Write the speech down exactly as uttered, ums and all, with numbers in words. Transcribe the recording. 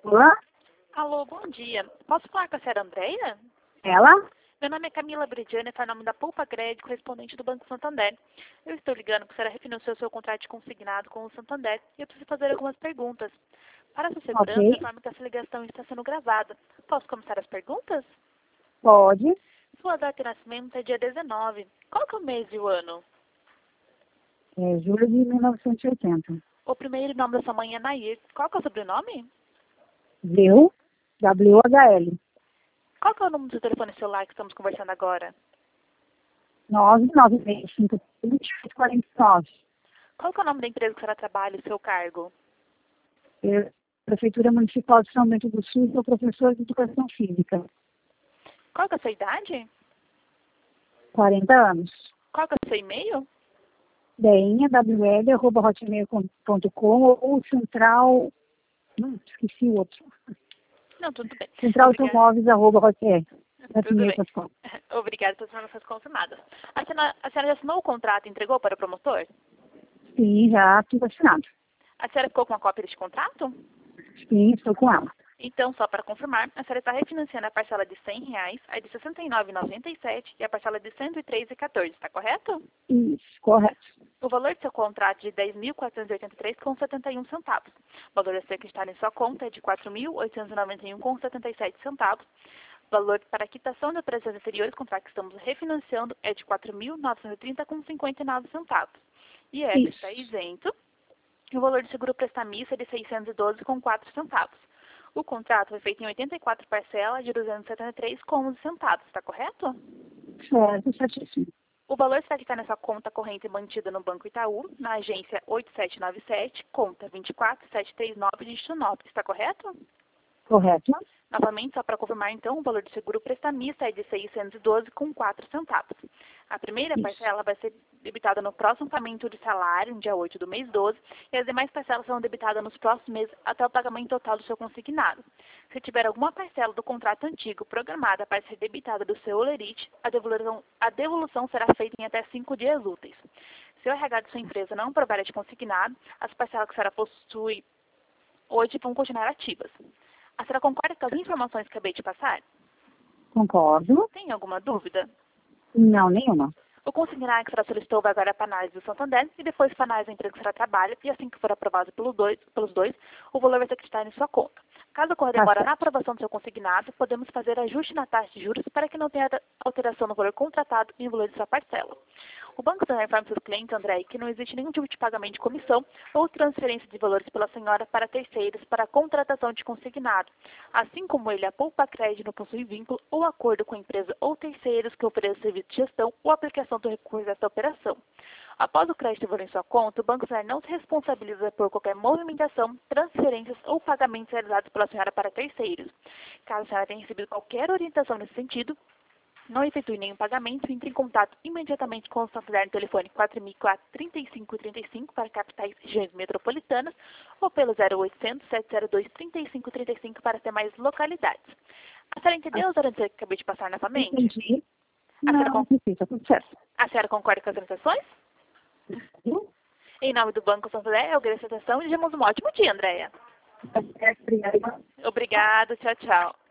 Olá? Alô, bom dia. Posso falar com a senhora Andréia? Ela? Meu nome é Camila Bridiane, está em nome da Poupa Crédito, correspondente do Banco Santander. Eu estou ligando porque a senhora refinanciou seu contrato de consignado com o Santander e eu preciso fazer algumas perguntas. Para a sua segurança, Ok. informe que essa ligação está sendo gravada. Posso começar as perguntas? Pode. Sua data de nascimento é dia dezenove. Qual que é o mês e o ano? É julho de mil novecentos e oitenta. O primeiro nome da sua mãe é Nair. Qual que é o sobrenome? Viu? W H L. Qual que é o número do telefone celular que estamos conversando agora? nove nove seis cinco vinte e oito quarenta e nove. Qual que é o nome da empresa que a senhora trabalha e o seu cargo? Eu, Prefeitura Municipal de São Bento do Sul, sou professor de Educação Física. Qual que é a sua idade? quarenta anos. Qual que é o seu e-mail? Deinha, W L, arroba hotmail ponto com ou central... Não, esqueci o outro. Não, tudo bem. Central Obrigada. Automóveis, arroba hotmail Tudo bem. ponto com. Obrigada pelas informações confirmadas. A senhora, a senhora já assinou o contrato e entregou para o promotor? Sim, já tudo assinado. A senhora ficou com a cópia deste contrato? Sim, estou com ela. Então, só para confirmar, a senhora está refinanciando a parcela de cem reais, a de sessenta e nove reais e noventa e sete centavos e a parcela de cento e três reais e quatorze centavos, está correto? Isso, correto. O valor do seu contrato é de dez mil quatrocentos e oitenta e três reais e setenta e um centavos. O valor a ser acreditado em sua conta é de quatro mil oitocentos e noventa e um reais e setenta e sete centavos. O valor para a quitação de operações anteriores, contrato que estamos refinanciando, é de quatro mil novecentos e trinta reais e cinquenta e nove centavos. E essa Isso. está isento. E o valor de seguro prestamista é de seiscentos e doze reais e quatro centavos. O contrato foi feito em oitenta e quatro parcelas de duzentos e setenta e três reais e onze centavos, está correto? Certo, certíssimo. O valor será que está nessa conta corrente mantida no Banco Itaú, na agência oito sete nove sete, conta vinte e quatro sete três nove dígito nove, está correto? Correto. Novamente, só para confirmar então, o valor de seguro prestamista é de seiscentos e doze reais e quatro centavos. A primeira Isso. parcela vai ser debitada no próximo pagamento de salário, no dia oito do mês doze, e as demais parcelas serão debitadas nos próximos meses até o pagamento total do seu consignado. Se tiver alguma parcela do contrato antigo programada para ser debitada do seu olerite, a devolução, a devolução será feita em até cinco dias úteis. Se o R H de sua empresa não aprovar de consignado, as parcelas que a senhora possui hoje vão continuar ativas. A senhora concorda com as informações que acabei de passar? Concordo. Tem alguma dúvida? Não, nenhuma. O consignado que a senhora solicitou vai agora para análise do Santander e depois para análise da empresa que a senhora trabalha, e assim que for aprovado pelos dois, pelos dois o valor vai ser acreditado em sua conta. Caso ocorra demora certo. na aprovação do seu consignado, podemos fazer ajuste na taxa de juros para que não tenha alteração no valor contratado e no valor de sua parcela. O Banco Santander informa seus clientes, André, que não existe nenhum tipo de pagamento de comissão ou transferência de valores pela senhora para terceiros para a contratação de consignado. Assim como ele, a Poupa Crédito não possui vínculo ou acordo com a empresa ou terceiros que ofereçam serviço de gestão ou aplicação do recurso dessa operação. Após o crédito valor em sua conta, o Banco Santander não se responsabiliza por qualquer movimentação, transferências ou pagamentos realizados pela senhora para terceiros. Caso a senhora tenha recebido qualquer orientação nesse sentido, não efetue nenhum pagamento, entre em contato imediatamente com o Santander no telefone quatro mil e quatro, trinta e cinco trinta e cinco para capitais e regiões metropolitanas ou pelo zero oitocentos, sete zero dois, trinta e cinco trinta e cinco para ter mais localidades. A senhora entendeu as orientações que acabei de passar novamente? Entendi. A senhora, Não, con está tudo certo. a senhora concorda com as orientações? Viu? Em nome do Banco Santander, eu agradeço a atenção e desejamos um ótimo dia, Andréia. Obrigada. Obrigada, tchau, tchau.